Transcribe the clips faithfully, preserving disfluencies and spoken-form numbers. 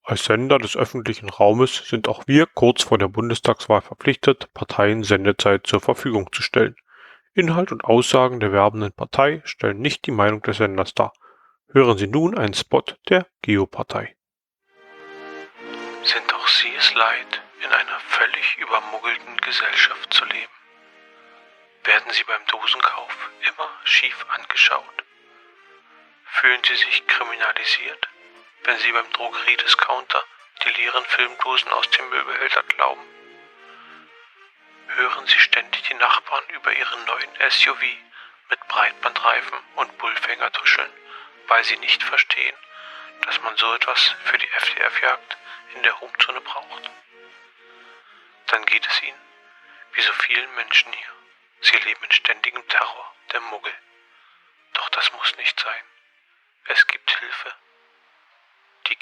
Als Sender des öffentlichen Raumes sind auch wir kurz vor der Bundestagswahl verpflichtet, Parteien Sendezeit zur Verfügung zu stellen. Inhalt und Aussagen der werbenden Partei stellen nicht die Meinung des Senders dar. Hören Sie nun einen Spot der Geopartei. Sind auch Sie es leid, in einer völlig übermuggelten Gesellschaft zu leben? Werden Sie beim Dosenkauf immer schief angeschaut? Fühlen Sie sich kriminalisiert, wenn Sie beim Drogeriediscounter die leeren Filmdosen aus dem Müllbehälter glauben? Hören Sie ständig die Nachbarn über ihren neuen S U V mit Breitbandreifen und Bullfänger tuscheln, weil sie nicht verstehen, dass man so etwas für die F D F-Jagd in der Homezone braucht? Dann geht es Ihnen, wie so vielen Menschen hier. Sie leben in ständigem Terror der Muggel. Doch das muss nicht sein. Es gibt Hilfe. Die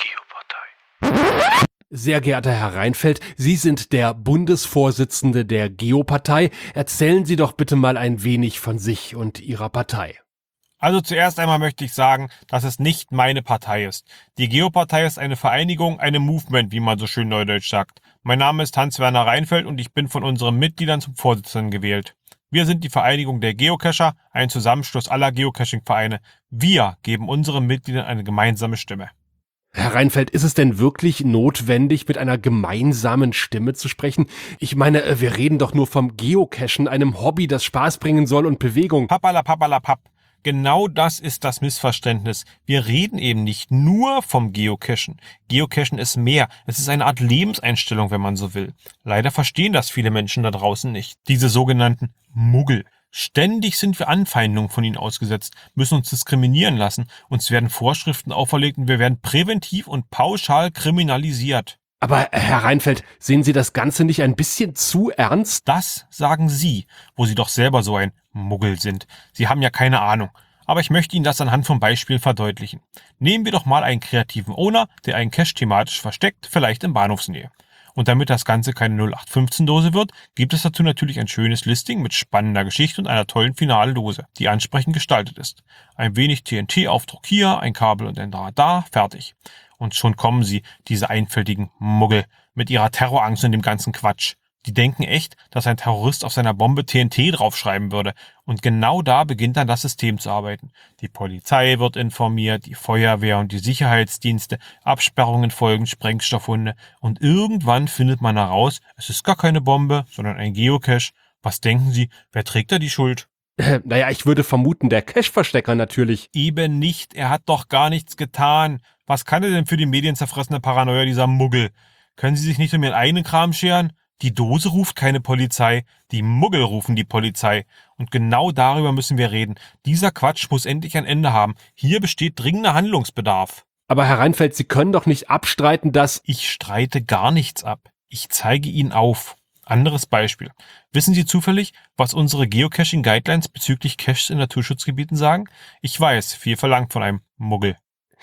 Geopartei. Sehr geehrter Herr Reinfeldt, Sie sind der Bundesvorsitzende der Geopartei. Erzählen Sie doch bitte mal ein wenig von sich und Ihrer Partei. Also zuerst einmal möchte ich sagen, dass es nicht meine Partei ist. Die Geopartei ist eine Vereinigung, eine Movement, wie man so schön neudeutsch sagt. Mein Name ist Hans-Werner Reinfeldt und ich bin von unseren Mitgliedern zum Vorsitzenden gewählt. Wir sind die Vereinigung der Geocacher, ein Zusammenschluss aller Geocaching-Vereine. Wir geben unseren Mitgliedern eine gemeinsame Stimme. Herr Reinfeldt, ist es denn wirklich notwendig, mit einer gemeinsamen Stimme zu sprechen? Ich meine, wir reden doch nur vom Geocachen, einem Hobby, das Spaß bringen soll und Bewegung. Pappala, pappala, papp. Genau das ist das Missverständnis. Wir reden eben nicht nur vom Geocachen. Geocachen ist mehr. Es ist eine Art Lebenseinstellung, wenn man so will. Leider verstehen das viele Menschen da draußen nicht. Diese sogenannten Muggel. Ständig sind wir Anfeindungen von ihnen ausgesetzt, müssen uns diskriminieren lassen, uns werden Vorschriften auferlegt und wir werden präventiv und pauschal kriminalisiert. Aber Herr Reinfeldt, sehen Sie das Ganze nicht ein bisschen zu ernst? Das sagen Sie, wo Sie doch selber so ein Muggel sind. Sie haben ja keine Ahnung. Aber ich möchte Ihnen das anhand von Beispielen verdeutlichen. Nehmen wir doch mal einen kreativen Owner, der einen Cache thematisch versteckt, vielleicht in Bahnhofsnähe. Und damit das Ganze keine null acht fünfzehn Dose wird, gibt es dazu natürlich ein schönes Listing mit spannender Geschichte und einer tollen Finaldose, die ansprechend gestaltet ist. Ein wenig T N T-Aufdruck hier, ein Kabel und ein Draht da, fertig. Und schon kommen sie, diese einfältigen Muggel, mit ihrer Terrorangst und dem ganzen Quatsch. Die denken echt, dass ein Terrorist auf seiner Bombe T N T draufschreiben würde. Und genau da beginnt dann das System zu arbeiten. Die Polizei wird informiert, die Feuerwehr und die Sicherheitsdienste, Absperrungen folgen, Sprengstoffhunde. Und irgendwann findet man heraus, es ist gar keine Bombe, sondern ein Geocache. Was denken Sie, wer trägt da die Schuld? Äh, naja, ich würde vermuten, der Cache-Verstecker natürlich. Eben nicht, er hat doch gar nichts getan. Was kann er denn für die medienzerfressene Paranoia, dieser Muggel? Können Sie sich nicht um Ihren eigenen Kram scheren? Die Dose ruft keine Polizei, die Muggel rufen die Polizei. Und genau darüber müssen wir reden. Dieser Quatsch muss endlich ein Ende haben. Hier besteht dringender Handlungsbedarf. Aber Herr Reinfeldt, Sie können doch nicht abstreiten, dass... Ich streite gar nichts ab. Ich zeige Ihnen auf. Anderes Beispiel. Wissen Sie zufällig, was unsere Geocaching-Guidelines bezüglich Caches in Naturschutzgebieten sagen? Ich weiß, viel verlangt von einem Muggel.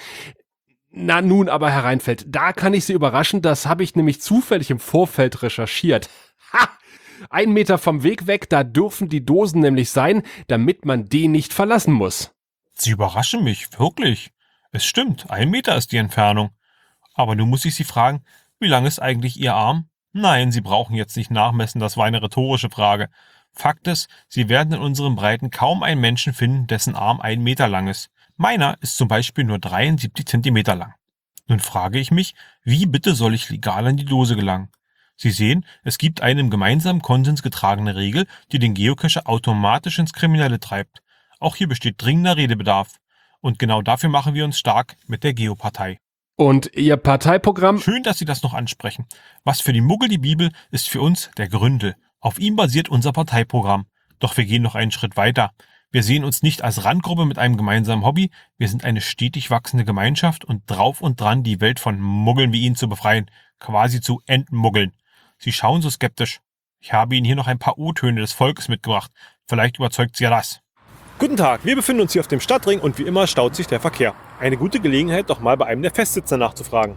Na nun, aber Herr Reinfeldt, da kann ich Sie überraschen, das habe ich nämlich zufällig im Vorfeld recherchiert. Ha! Ein Meter vom Weg weg, da dürfen die Dosen nämlich sein, damit man den nicht verlassen muss. Sie überraschen mich, wirklich. Es stimmt, ein Meter ist die Entfernung. Aber nun muss ich Sie fragen, wie lang ist eigentlich Ihr Arm? Nein, Sie brauchen jetzt nicht nachmessen, das war eine rhetorische Frage. Fakt ist, Sie werden in unseren Breiten kaum einen Menschen finden, dessen Arm ein Meter lang ist. Meiner ist zum Beispiel nur dreiundsiebzig Zentimeter lang. Nun frage ich mich, wie bitte soll ich legal an die Dose gelangen? Sie sehen, es gibt eine im gemeinsamen Konsens getragene Regel, die den Geocacher automatisch ins Kriminelle treibt. Auch hier besteht dringender Redebedarf. Und genau dafür machen wir uns stark mit der Geopartei. Und Ihr Parteiprogramm? Schön, dass Sie das noch ansprechen. Was für die Muggel die Bibel, ist für uns der Gründel. Auf ihm basiert unser Parteiprogramm. Doch wir gehen noch einen Schritt weiter. Wir sehen uns nicht als Randgruppe mit einem gemeinsamen Hobby. Wir sind eine stetig wachsende Gemeinschaft und drauf und dran, die Welt von Muggeln wie Ihnen zu befreien. Quasi zu entmuggeln. Sie schauen so skeptisch. Ich habe Ihnen hier noch ein paar O-Töne des Volkes mitgebracht. Vielleicht überzeugt Sie ja das. Guten Tag, wir befinden uns hier auf dem Stadtring und wie immer staut sich der Verkehr. Eine gute Gelegenheit, doch mal bei einem der Festsitzer nachzufragen.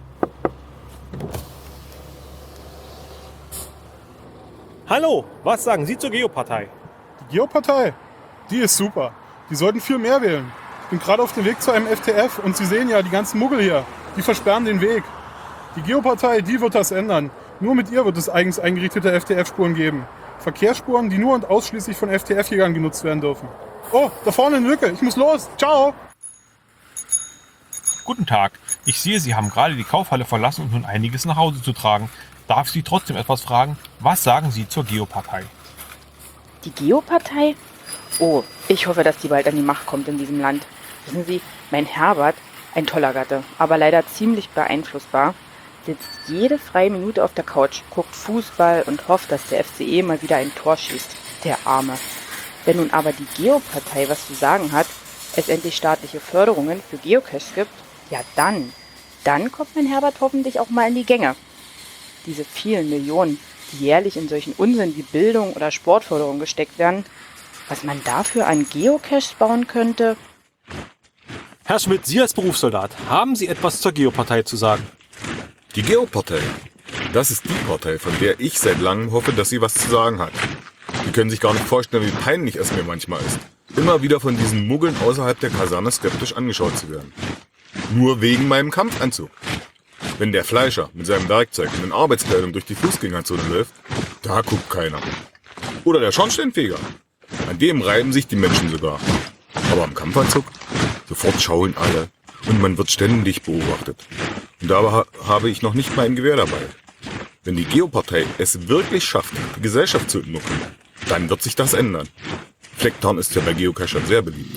Hallo, was sagen Sie zur Geopartei? Die Geopartei? Die ist super. Die sollten viel mehr wählen. Ich bin gerade auf dem Weg zu einem F T F und Sie sehen ja die ganzen Muggel hier. Die versperren den Weg. Die Geopartei, die wird das ändern. Nur mit ihr wird es eigens eingerichtete F T F-Spuren geben. Verkehrsspuren, die nur und ausschließlich von F T F-Jägern genutzt werden dürfen. Oh, da vorne eine Lücke. Ich muss los. Ciao. Guten Tag. Ich sehe, Sie haben gerade die Kaufhalle verlassen und nun einiges nach Hause zu tragen. Darf ich Sie trotzdem etwas fragen? Was sagen Sie zur Geopartei? Die Geopartei? Oh, ich hoffe, dass die bald an die Macht kommt in diesem Land. Wissen Sie, mein Herbert, ein toller Gatte, aber leider ziemlich beeinflussbar, sitzt jede freie Minute auf der Couch, guckt Fußball und hofft, dass der F C E mal wieder ein Tor schießt. Der Arme. Wenn nun aber die Geopartei was zu sagen hat, es endlich staatliche Förderungen für Geocaches gibt, ja dann, dann kommt mein Herbert hoffentlich auch mal in die Gänge. Diese vielen Millionen, die jährlich in solchen Unsinn wie Bildung oder Sportförderung gesteckt werden, was man dafür an Geocaches bauen könnte. Herr Schmidt, Sie als Berufssoldat, haben Sie etwas zur Geopartei zu sagen? Die Geopartei. Das ist die Partei, von der ich seit langem hoffe, dass sie was zu sagen hat. Sie können sich gar nicht vorstellen, wie peinlich es mir manchmal ist, immer wieder von diesen Muggeln außerhalb der Kaserne skeptisch angeschaut zu werden. Nur wegen meinem Kampfanzug. Wenn der Fleischer mit seinem Werkzeug und in Arbeitskleidung durch die Fußgängerzone läuft, da guckt keiner. Oder der Schornsteinfeger. An dem reiben sich die Menschen sogar. Aber am Kampfanzug? Sofort schauen alle und man wird ständig beobachtet. Und dabei ha- habe ich noch nicht mal ein Gewehr dabei. Wenn die Geopartei es wirklich schafft, die Gesellschaft zu entmucken, dann wird sich das ändern. Flecktarn ist ja bei Geocachern sehr beliebt.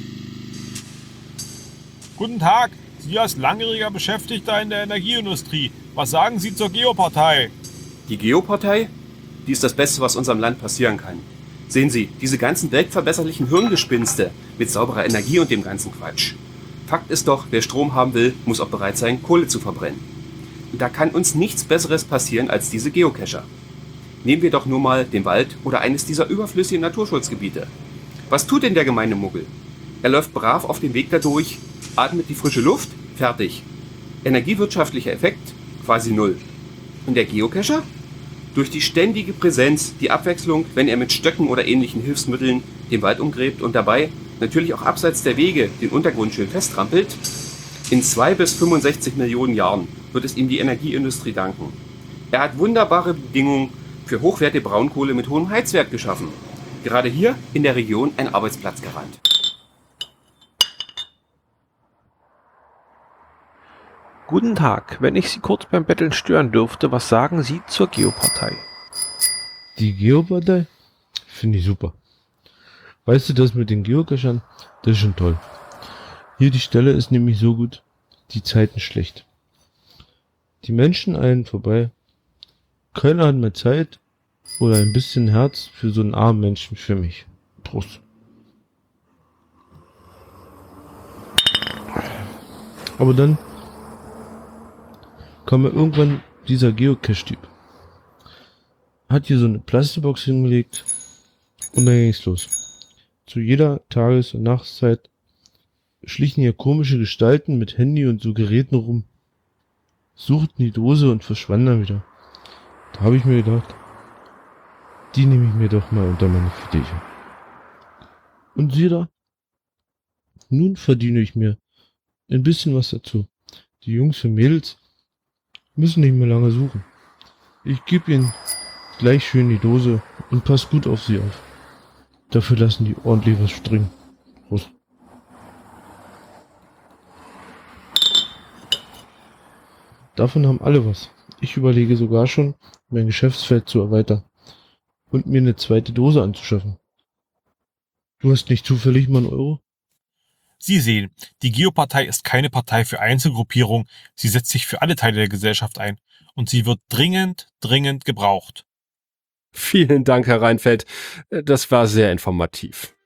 Guten Tag. Sie als langjähriger Beschäftigter in der Energieindustrie. Was sagen Sie zur Geopartei? Die Geopartei? Die ist das Beste, was unserem Land passieren kann. Sehen Sie, diese ganzen weltverbesserlichen Hirngespinste mit sauberer Energie und dem ganzen Quatsch. Fakt ist doch, wer Strom haben will, muss auch bereit sein, Kohle zu verbrennen. Und da kann uns nichts Besseres passieren als diese Geocacher. Nehmen wir doch nur mal den Wald oder eines dieser überflüssigen Naturschutzgebiete. Was tut denn der gemeine Muggel? Er läuft brav auf dem Weg dadurch, atmet die frische Luft, fertig. Energiewirtschaftlicher Effekt, quasi null. Und der Geocacher? Durch die ständige Präsenz, die Abwechslung, wenn er mit Stöcken oder ähnlichen Hilfsmitteln den Wald umgräbt und dabei natürlich auch abseits der Wege den Untergrund schön festtrampelt, in zwei bis fünfundsechzig Millionen Jahren wird es ihm die Energieindustrie danken. Er hat wunderbare Bedingungen für hochwertige Braunkohle mit hohem Heizwert geschaffen. Gerade hier in der Region ein Arbeitsplatzgarant. Guten Tag, wenn ich Sie kurz beim Betteln stören dürfte, was sagen Sie zur Geopartei? Die Geopartei? Finde ich super. Weißt du, das mit den Geocachern, das ist schon toll. Hier die Stelle ist nämlich so gut, die Zeiten schlecht. Die Menschen eilen vorbei. Keiner hat mehr Zeit oder ein bisschen Herz für so einen armen Menschen für mich. Prost. Aber dann kam mir irgendwann dieser Geocache-Typ. Hat hier so eine Plastikbox hingelegt und dann ging's los. Zu jeder Tages- und Nachtszeit schlichen hier komische Gestalten mit Handy und so Geräten rum, suchten die Dose und verschwanden dann wieder. Da habe ich mir gedacht, die nehme ich mir doch mal unter meine Fittiche. Und siehe da, nun verdiene ich mir ein bisschen was dazu. Die Jungs und Mädels müssen nicht mehr lange suchen. Ich gebe ihnen gleich schön die Dose und pass gut auf sie auf. Dafür lassen die ordentlich was springen. Prost. Davon haben alle was. Ich überlege sogar schon, mein Geschäftsfeld zu erweitern und mir eine zweite Dose anzuschaffen. Du hast nicht zufällig mal einen Euro? Sie sehen, die Geopartei ist keine Partei für Einzelgruppierungen, sie setzt sich für alle Teile der Gesellschaft ein und sie wird dringend, dringend gebraucht. Vielen Dank, Herr Reinfeldt. Das war sehr informativ.